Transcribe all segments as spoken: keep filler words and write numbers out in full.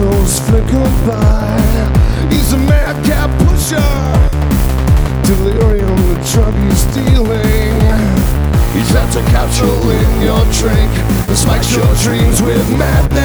shadows flicker by. He's a madcap pusher, delirium the drug he's dealing. He's out to capsule in your drink and spikes your dreams with madness.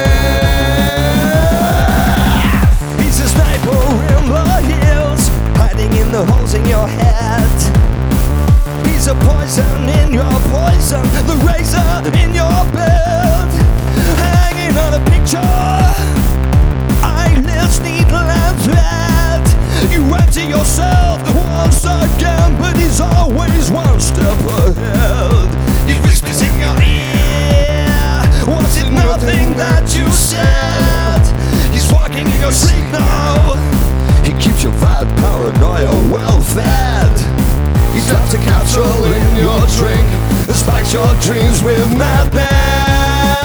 He's a sniper in the hills, hiding in the holes in your head. He's a poison in your poison, the razor in your bed. Hanging on a picture, eyelids needle and thread. You empty yourself once again, but he's always one step ahead. He whispers in your ear, was it nothing that you said? He's walking in your sleep now. He keeps your bad paranoia well fed. He drops a capsule in your drink and spikes your dreams with madness.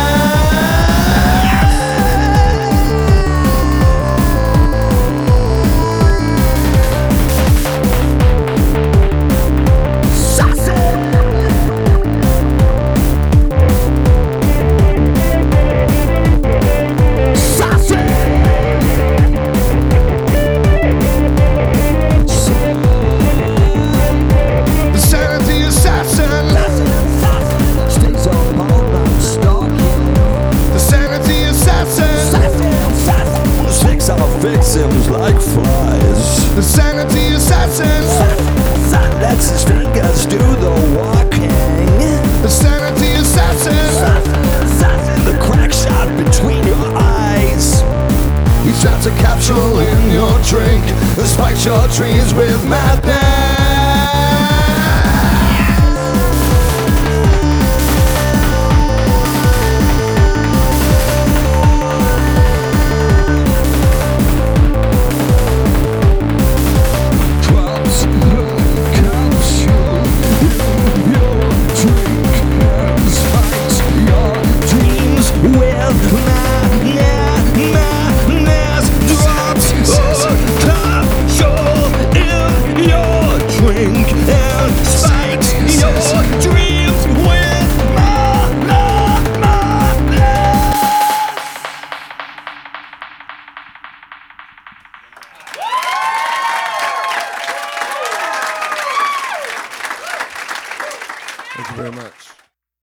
Victims like flies. The sanity assassin lets his fingers do the walking. The sanity assassin The crack shot between your eyes. He traps a capsule in your drink and spikes your dreams with madness. Thank you very much.